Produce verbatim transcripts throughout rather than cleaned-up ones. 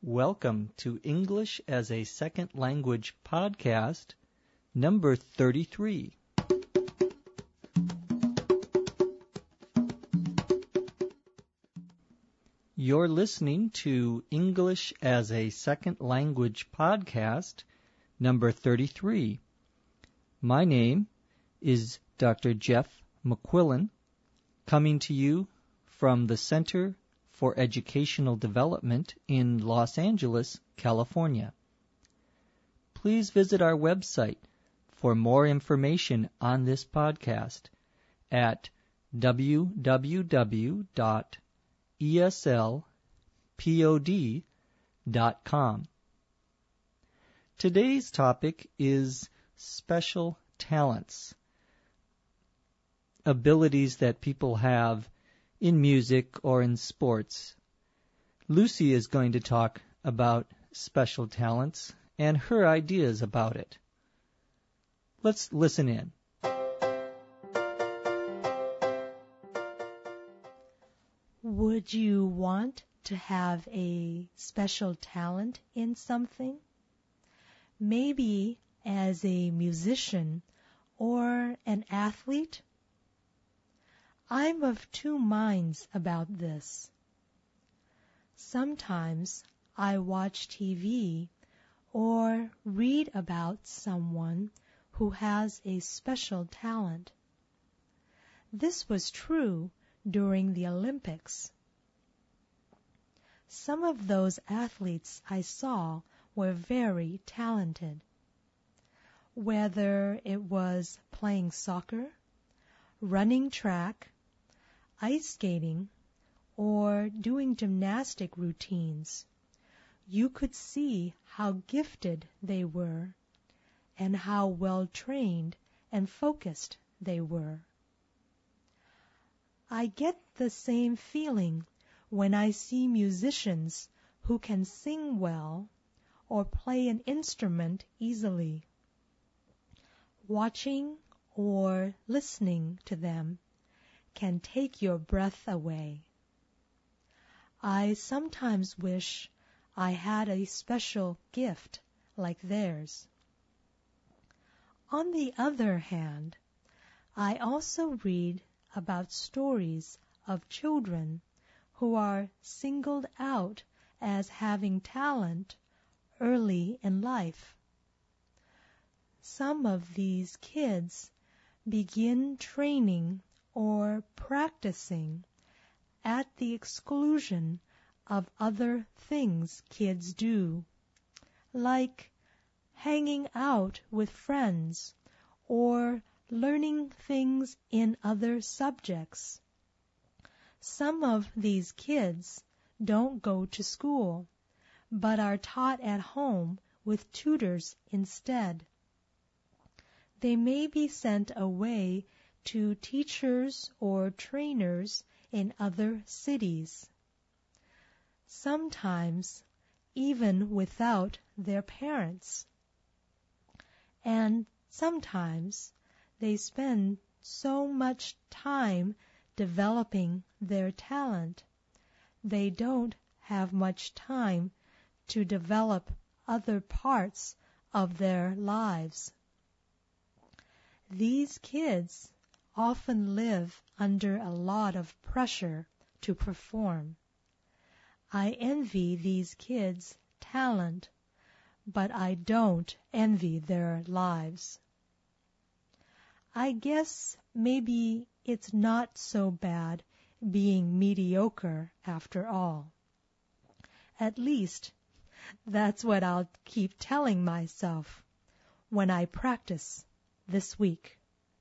Welcome to English as a Second Language podcast, number thirty-three. You're listening to English as a Second Language podcast, number thirty-three. My name is Doctor Jeff McQuillan, coming to you from the Center for Educational Development in Los Angeles, California. Please visit our website for more information on this podcast at w w w dot e s l pod dot com. Today's topic is special talents, abilities that people have in music or in sports. Lucy is going to talk about special talents and her ideas about it. Let's listen in. Would you want to have a special talent in something? Maybe as a musician or an athlete? I'm of two minds about this. Sometimes I watch T V or read about someone who has a special talent. This was true during the Olympics. Some of those athletes I saw were very talented. Whether it was playing soccer, running track, ice skating, or doing gymnastic routines, you could see how gifted they were and how well trained and focused they were. I get the same feeling when I see musicians who can sing well or play an instrument easily. Watching or listening to them can take your breath away. I sometimes wish I had a special gift like theirs. On the other hand, I also read about stories of children who are singled out as having talent early in life. Some of these kids begin training or practicing at the exclusion of other things kids do, like hanging out with friends or learning things in other subjects. Some of these kids don't go to school, but are taught at home with tutors instead. They may be sent away to teachers or trainers in other cities, sometimes even without their parents. And sometimes they spend so much time developing their talent, they don't have much time to develop other parts of their lives. These kids often live under a lot of pressure to perform. I envy these kids' talent, but I don't envy their lives. I guess maybe it's not so bad being mediocre after all. At least, that's what I'll keep telling myself when I practice this week.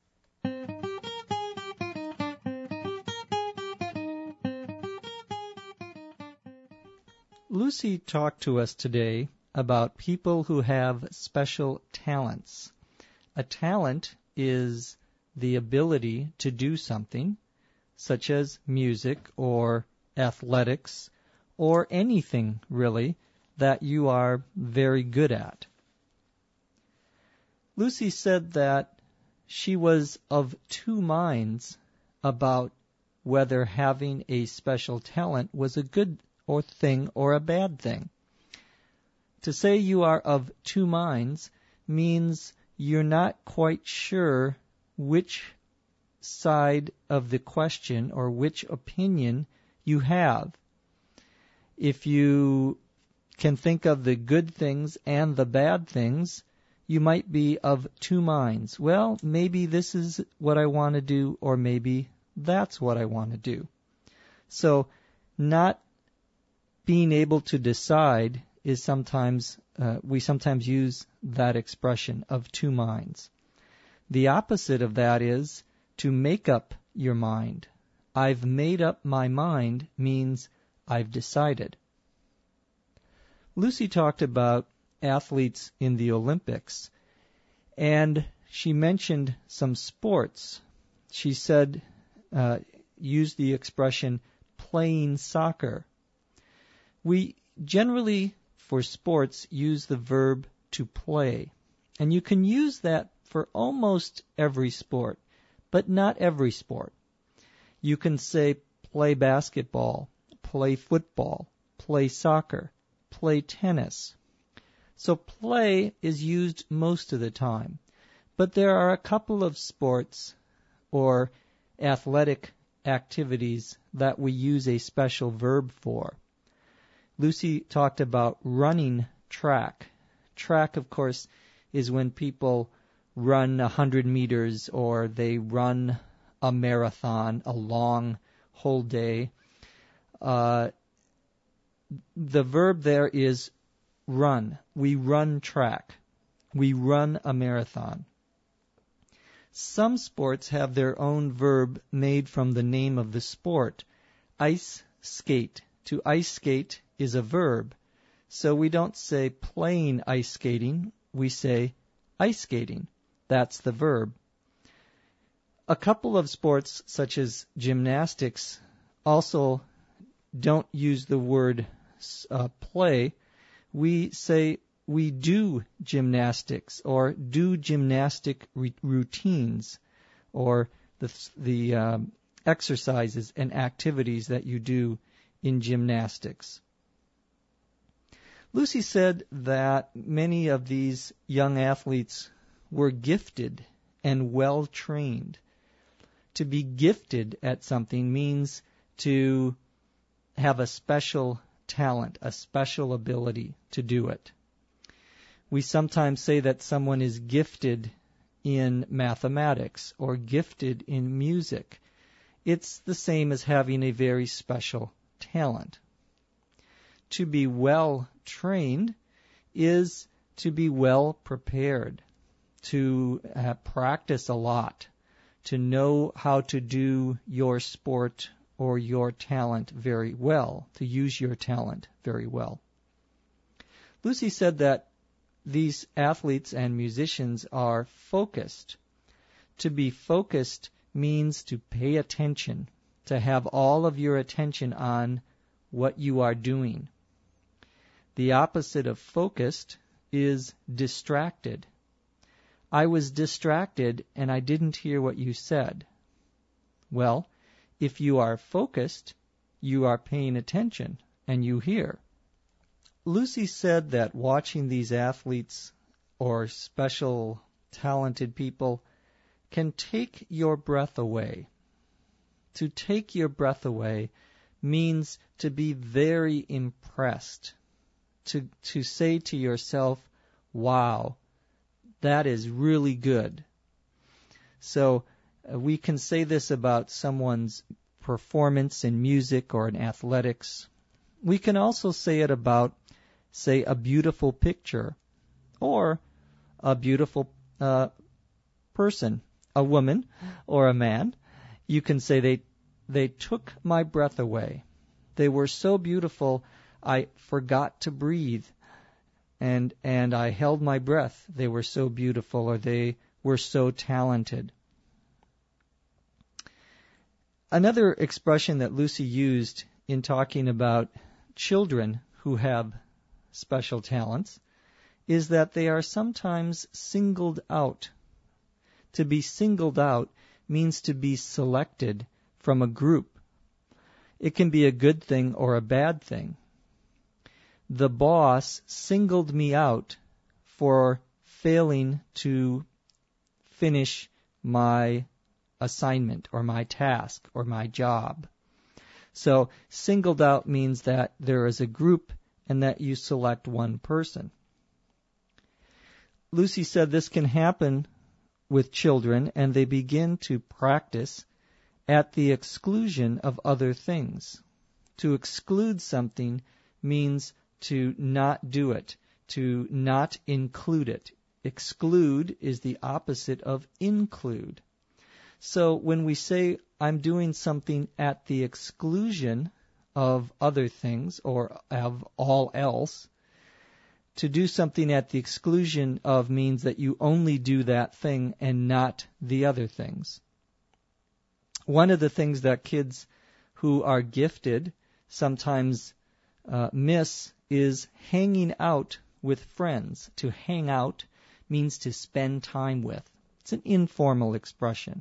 Lucy talked to us today about people who have special talents. A talent is the ability to do something, such as music or athletics, or anything, really, that you are very good at. Lucy said that she was of two minds about whether having a special talent was a good or thing or a bad thing. To say you are of two minds means you're not quite sure which side of the question or which opinion you have. If you can think of the good things and the bad things, you might be of two minds. Well, maybe this is what I want to do, or maybe that's what I want to do. So not being able to decide is sometimes, uh, we sometimes use that expression of two minds. The opposite of that is to make up your mind. I've made up my mind means I've decided. Lucy talked about athletes in the Olympics, and she mentioned some sports. She said, uh, used the expression playing soccer. We generally, for sports, use the verb to play. And you can use that for almost every sport, but not every sport. You can say play basketball, play football, play soccer, play tennis. So play is used most of the time. But there are a couple of sports or athletic activities that we use a special verb for. Lucy talked about running track. Track, of course, is when people run one hundred meters or they run a marathon, a long whole day. Uh, the verb there is run. We run track. We run a marathon. Some sports have their own verb made from the name of the sport. Ice skate. To ice skate is a verb. So we don't say playing ice skating. We say ice skating. That's the verb. A couple of sports, such as gymnastics, also don't use the word uh, play. We say we do gymnastics or do gymnastic re- routines or the, the um, exercises and activities that you do in gymnastics. Lucy said that many of these young athletes were gifted and well trained. To be gifted at something means to have a special talent, a special ability to do it. We sometimes say that someone is gifted in mathematics or gifted in music. It's the same as having a very special talent. To be well trained is to be well prepared, to uh, practice a lot, to know how to do your sport or your talent very well, to use your talent very well. Lucy said that these athletes and musicians are focused. To be focused means to pay attention, to have all of your attention on what you are doing. The opposite of focused is distracted. I was distracted and I didn't hear what you said. Well, if you are focused, you are paying attention and you hear. Lucy said that watching these athletes or special talented people can take your breath away. To take your breath away means to be very impressed, to to say to yourself, wow, that is really good. So uh, we can say this about someone's performance in music or in athletics. We can also say it about, say, a beautiful picture or a beautiful uh, person, a woman or a man. You can say they they took my breath away. They were so beautiful, I forgot to breathe, and and I held my breath. They were so beautiful, or they were so talented. Another expression that Lucy used in talking about children who have special talents is that they are sometimes singled out. To be singled out means to be selected from a group. It can be a good thing or a bad thing. the boss singled me out for failing to finish my assignment or my task or my job. So singled out means that there is a group and that you select one person. Lucy said this can happen with children, and they begin to practice at the exclusion of other things. To exclude something means to not do it, to not include it. Exclude is the opposite of include. So when we say, I'm doing something at the exclusion of other things or of all else, to do something at the exclusion of means that you only do that thing and not the other things. One of the things that kids who are gifted sometimes uh, miss is hanging out with friends. To hang out means to spend time with. It's an informal expression.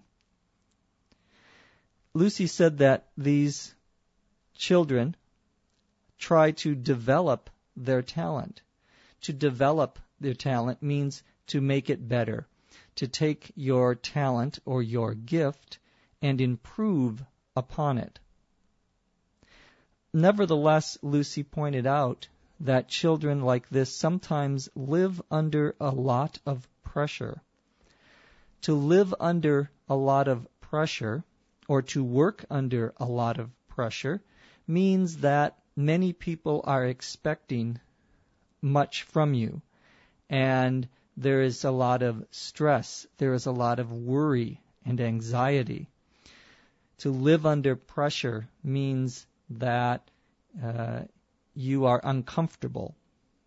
Lucy said that these children try to develop their talent. To develop their talent means to make it better, to take your talent or your gift and improve upon it. Nevertheless, Lucy pointed out that children like this sometimes live under a lot of pressure. To live under a lot of pressure, or to work under a lot of pressure, means that many people are expecting much from you, and there is a lot of stress, there is a lot of worry and anxiety. To live under pressure means that uh, you are uncomfortable.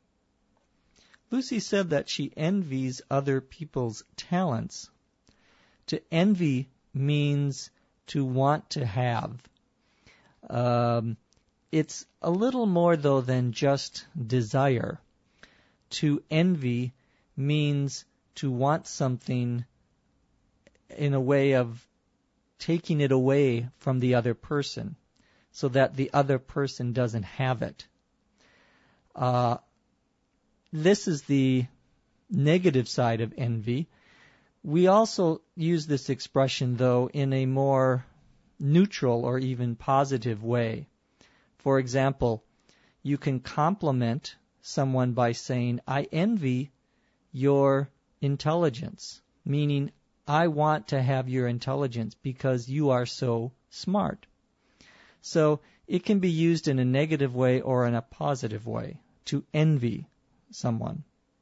Lucy said that she envies other people's talents. To envy means to want to have. Um, it's a little more, though, than just desire. To envy means to want something in a way of taking it away from the other person so that the other person doesn't have it. Uh, this is the negative side of envy. We also use this expression, though, in a more neutral or even positive way. For example, you can compliment someone by saying, I envy your intelligence, meaning I want to have your intelligence because you are so smart. So it can be used in a negative way or in a positive way, to envy someone.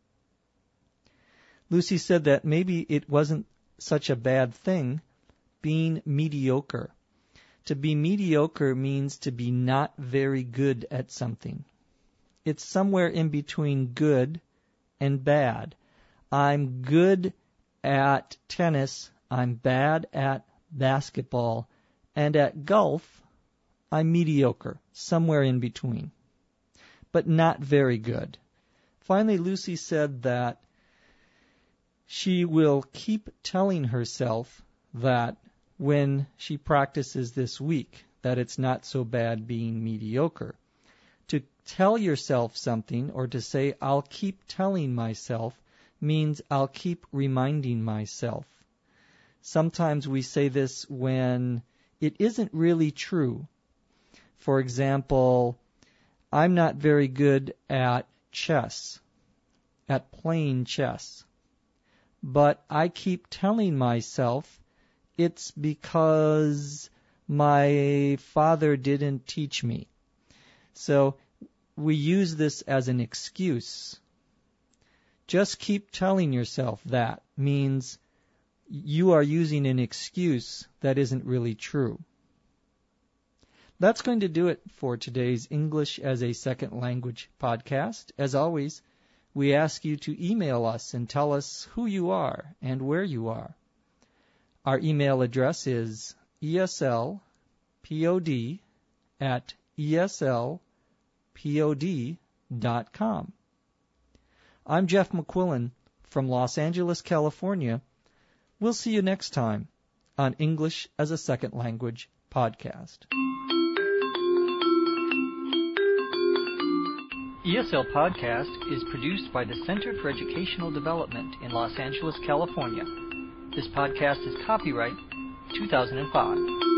Lucy said that maybe it wasn't such a bad thing being mediocre. To be mediocre means to be not very good at something. It's somewhere in between good and bad. I'm good at tennis, I'm bad at basketball, and at golf, I'm mediocre, somewhere in between, but not very good. Finally, Lucy said that she will keep telling herself that when she practices this week, that it's not so bad being mediocre. To tell yourself something, or to say, I'll keep telling myself, means I'll keep reminding myself. Sometimes we say this when it isn't really true. For example, I'm not very good at chess, at playing chess. But I keep telling myself it's because my father didn't teach me. So we use this as an excuse. Just keep telling yourself that means you are using an excuse that isn't really true. That's going to do it for today's English as a Second Language podcast. As always, we ask you to email us and tell us who you are and where you are. Our email address is eslpod at eslpod dot com. I'm Jeff McQuillan from Los Angeles, California. We'll see you next time on English as a Second Language podcast. E S L Podcast is produced by the Center for Educational Development in Los Angeles, California. This podcast is copyright two thousand five.